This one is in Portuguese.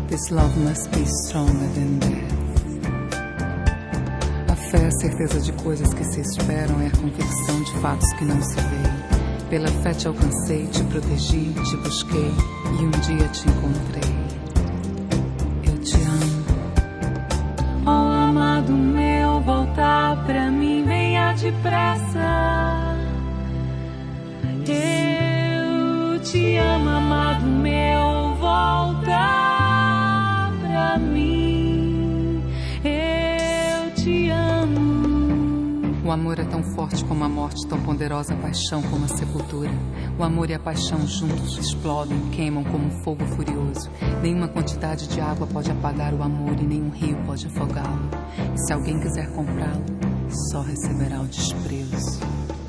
This love must be stronger than death. A fé é a certeza de coisas que se esperam, é a convicção de fatos que não se veem. Pela fé te alcancei, te protegi, te busquei e um dia te encontrei. Eu te amo. Oh, amado meu, volta pra mim, venha depressa. Eu te amo, amado meu, volta pra mim. Eu te amo. O amor é tão forte como a morte, tão poderosa a paixão como a sepultura. O amor e a paixão juntos explodem, queimam como um fogo furioso. Nenhuma quantidade de água pode apagar o amor e nenhum rio pode afogá-lo. E se alguém quiser comprá-lo, só receberá o desprezo.